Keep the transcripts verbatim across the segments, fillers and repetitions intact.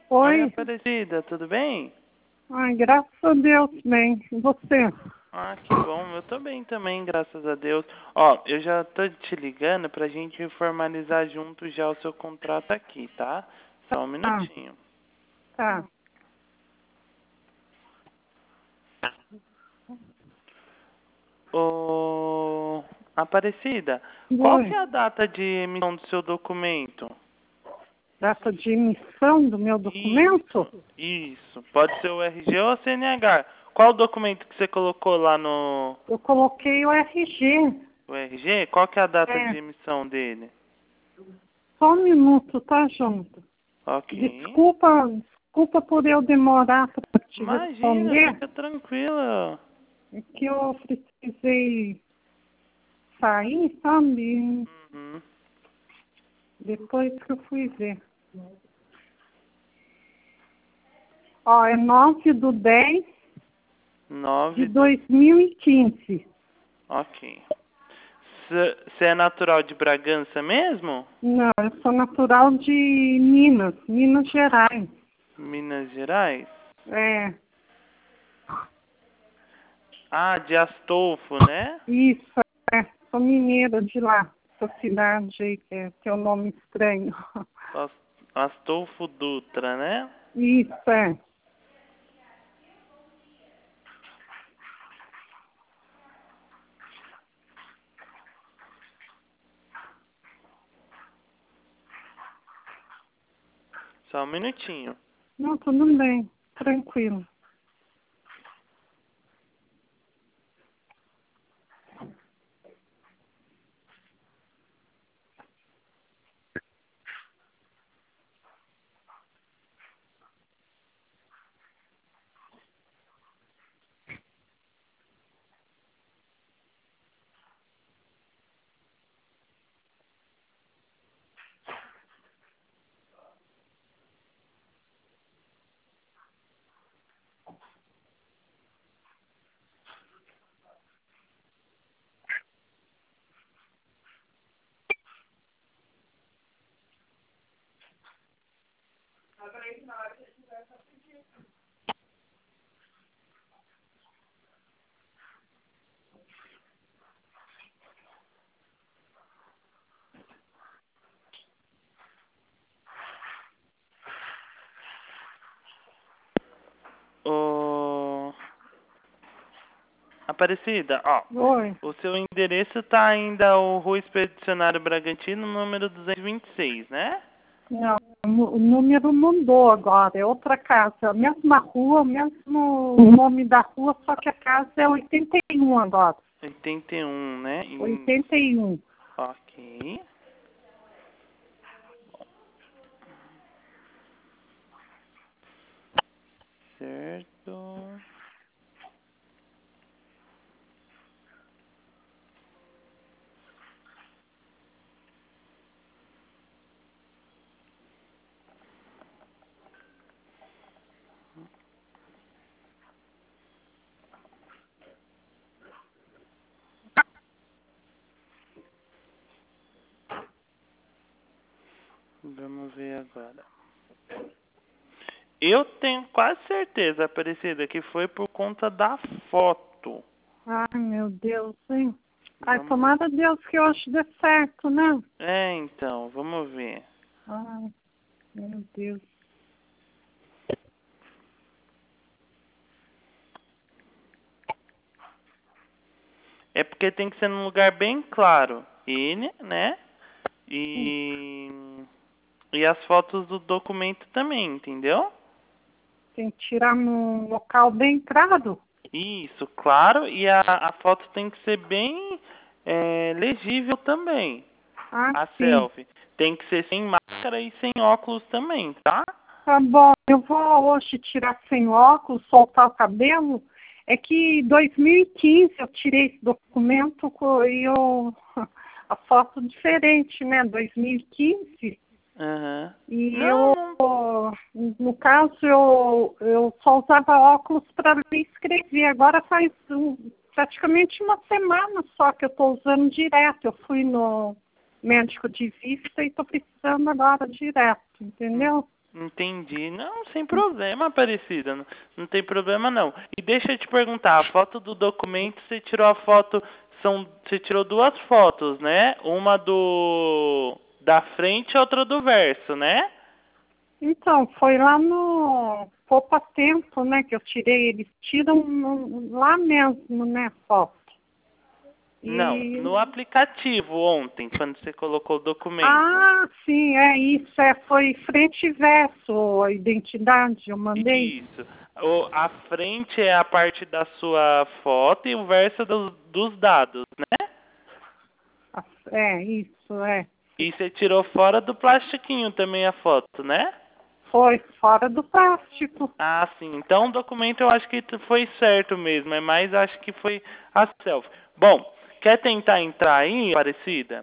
Oi, Oi. Aparecida, tudo bem? Ai, graças a Deus, bem. E você? Ah, que bom. Eu tô bem também, graças a Deus. Ó, eu já tô te ligando pra gente formalizar junto já o seu contrato aqui, tá? Só um Ah, minutinho. tá. Ô, Aparecida, qual que Oi. é a data de emissão do seu documento? Data de emissão do meu documento? Isso, isso. Pode ser o R G ou o C N H. Qual o documento que você colocou lá no Eu coloquei o R G. o R G? Qual que é a data É, de emissão dele? só um minuto, tá, junto? Ok. Desculpa, desculpa por eu demorar para te Imagina, responder. fica tranquila. É que eu precisei sair, sabe? Uhum. Depois que eu fui ver. Ó, é nove do dez de Nove. dois mil e quinze. Ok. Você é natural de Bragança mesmo? Não, eu sou natural de Minas, Minas Gerais. Minas Gerais? É, Ah, de Astolfo, né? isso, é. Sou mineira de lá, essa cidade aí que é, tem um nome estranho. As- Astolfo Dutra, né? Isso, é. Só um minutinho. Não, tudo bem, tranquilo. Ô, Aparecida, ó. Oi. O seu endereço tá ainda o Rua Expedicionário Bragantino, número duzentos e vinte e seis, né? Não, o o número mudou agora, é outra casa. A mesma rua, o mesmo nome da rua, só que a casa é oitenta e um agora. oitenta e um, né? Em... oitenta e um. Ok. Certo. Vamos ver agora. Eu tenho quase certeza, Aparecida, que foi por conta da foto. Ai, meu Deus, hein? Ai, Vamos. tomara Deus que hoje dê certo, né? É, então, vamos ver. Ai, meu Deus. É porque tem que ser num lugar bem claro. Ele, né? E. E as fotos do documento também, entendeu? Tem que tirar num local bem claro. Isso, claro. E a, a foto tem que ser bem é, legível também. Ah, A sim. selfie. Tem que ser sem máscara e sem óculos também, tá? Tá bom, eu vou hoje tirar sem óculos, soltar o cabelo. É que em dois mil e quinze eu tirei esse documento co- e eu, a foto diferente, né? dois mil e quinze. Aham. E Não, eu, não. no caso, eu, eu só usava óculos para ler e escrever. Agora faz um, praticamente uma semana só que eu estou usando direto. Eu fui no médico de vista e estou precisando agora direto, entendeu? Entendi. Não, sem problema, Aparecida. Não, não tem problema, não. E deixa eu te perguntar, a foto do documento, você tirou a foto... São, você tirou duas fotos, né? Uma do... da frente e outra do verso, né? Então, foi lá no Poupa Tempo, né, que eu tirei. Eles tiram no- lá mesmo, né, foto. Não, E... no aplicativo ontem, quando você colocou o documento. Ah, sim, é isso. É, foi frente e verso a identidade, eu mandei. Isso. O, a frente é a parte da sua foto e o verso é dos, dos dados, né? É, isso, é. E você tirou fora do plastiquinho também a foto, né? Foi fora do plástico. Ah, sim. Então o documento eu acho que foi certo mesmo. É mais, acho que foi a selfie. Bom, quer tentar entrar aí, Aparecida?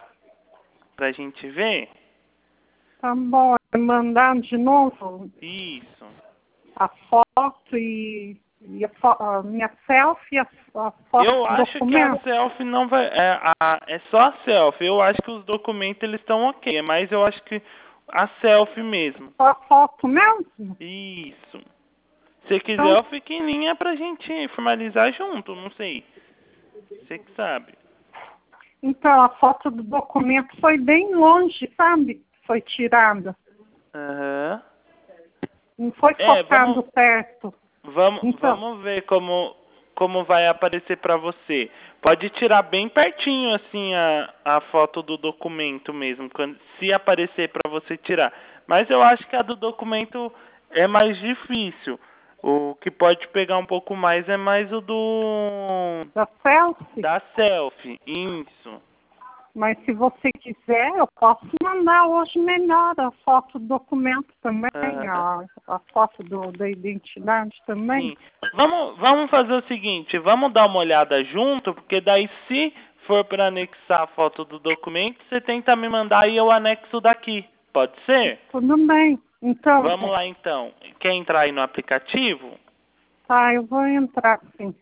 Pra gente ver? Tá bom, é mandar de novo Isso. a foto e, e a, fo- a minha selfie e a, a foto Eu do acho que a documento. selfie não vai... É, a, é só a selfie. Eu acho que os documentos eles estão ok. Mas eu acho que a selfie mesmo. Só a foto mesmo? Isso. Se quiser, Então, eu fico em linha pra gente formalizar junto. Não sei. Você que sabe. então, a foto do documento foi bem longe, sabe? Foi tirada. Aham. Não foi É, vamos... focado perto. Vamos, Então, vamos ver como, como vai aparecer para você. Pode tirar bem pertinho assim a, a foto do documento mesmo, quando, se aparecer para você tirar. Mas eu acho que a do documento é mais difícil. O que pode pegar um pouco mais é mais o do da selfie. da selfie. Isso. Mas se você quiser, eu posso mandar hoje melhor a foto do documento também, Aham. a, a foto do, da identidade também. Sim. Vamos, vamos fazer o seguinte, vamos dar uma olhada junto, porque daí se for para anexar a foto do documento, você tenta me mandar e eu anexo daqui. Pode ser? Tudo bem. Então, Vamos lá então. Quer entrar aí no aplicativo? tá, eu vou entrar sim.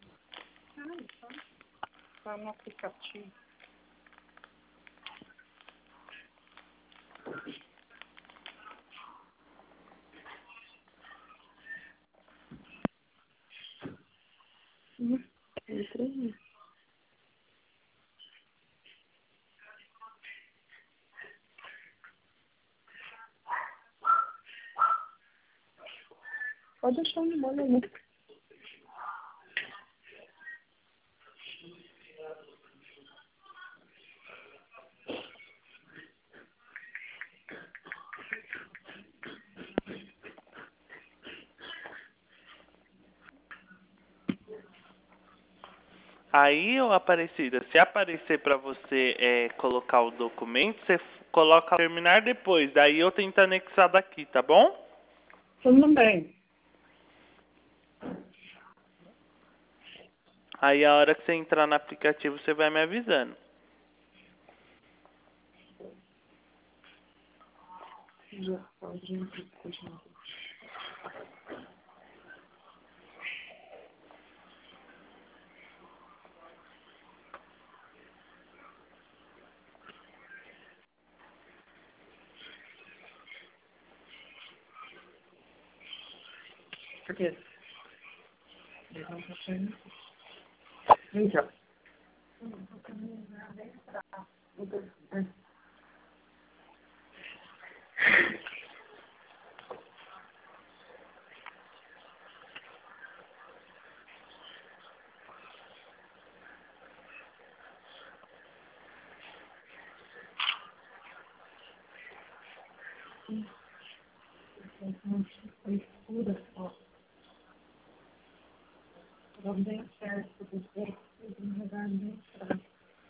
Tá no aplicativo. Entrei. Pode deixar no molho aí. Aí, ô Aparecida, se aparecer para você é, colocar o documento, você f- coloca terminar depois. Daí eu tento anexar daqui, tá bom? Tudo bem. Aí a hora que você entrar no aplicativo, você vai me avisando. Já pode continuar. Por quê? Eles não estão saindo. Então. Escura só. Não bem certo do corpo, não vai bem certo.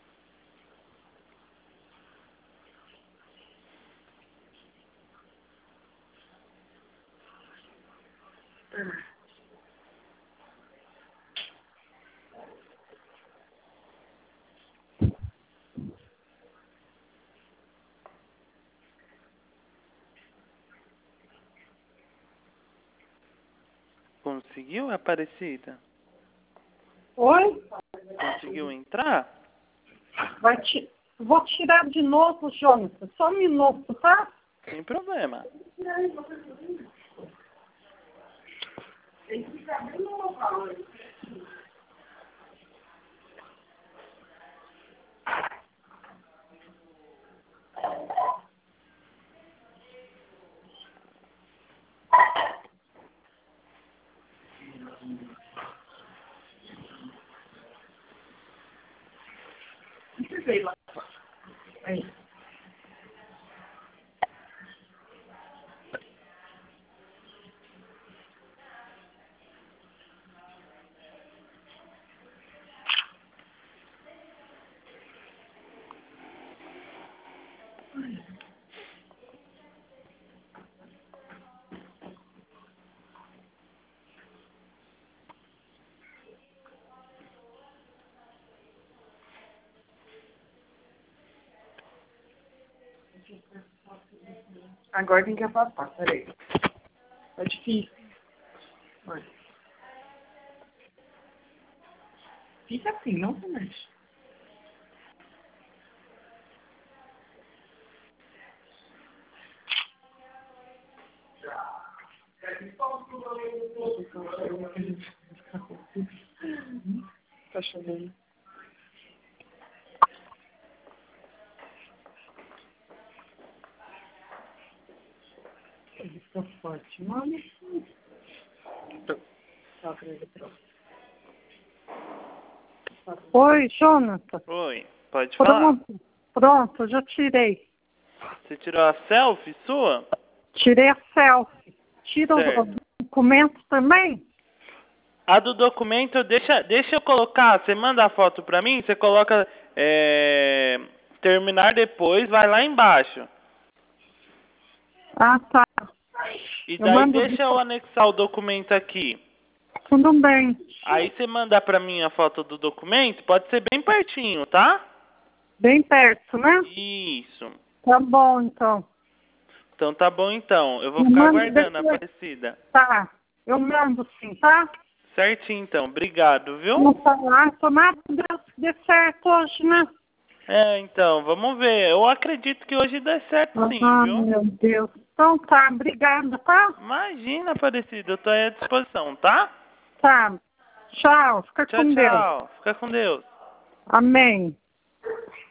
Conseguiu, Aparecida? Oi? Conseguiu entrar? Vai ti... Vou tirar de novo, Jonathan. Só um minuto, tá? Sem problema. Tem que ficar bem no local. Sei lá. Aí. Agora tem que afastar, peraí. Tá difícil. Vai. Fica assim, não se mexe. Tá chovendo. Ele fica forte, mano. Oi, Jonathan. Oi, pode falar. Pronto, pronto, já tirei. Você tirou a selfie sua? Tirei a selfie. Tira Certo. o documento também? A do documento, deixa, deixa eu colocar, você manda a foto pra mim, você coloca é, terminar depois, vai lá embaixo. Ah, tá. E Eu daí mando deixa eu anexar o documento aqui. Tudo bem. Aí você mandar pra mim a foto do documento, pode ser bem pertinho, tá? Bem perto, né? Isso. Tá bom, então. Então tá bom então, eu vou Me ficar manda aguardando, depois. Aparecida. Tá. Eu mando sim, tá? Certinho então, obrigado, viu? Vamos falar. Tomara que Deus dê certo hoje, né? É, então, vamos ver. Eu acredito que hoje dê certo sim, Ah, viu? meu Deus. Então tá, obrigada, tá? Imagina, Aparecida, eu tô aí à disposição, tá? Tá. Tchau. Fica Tchau, com Deus. tchau. Fica com Deus. Amém.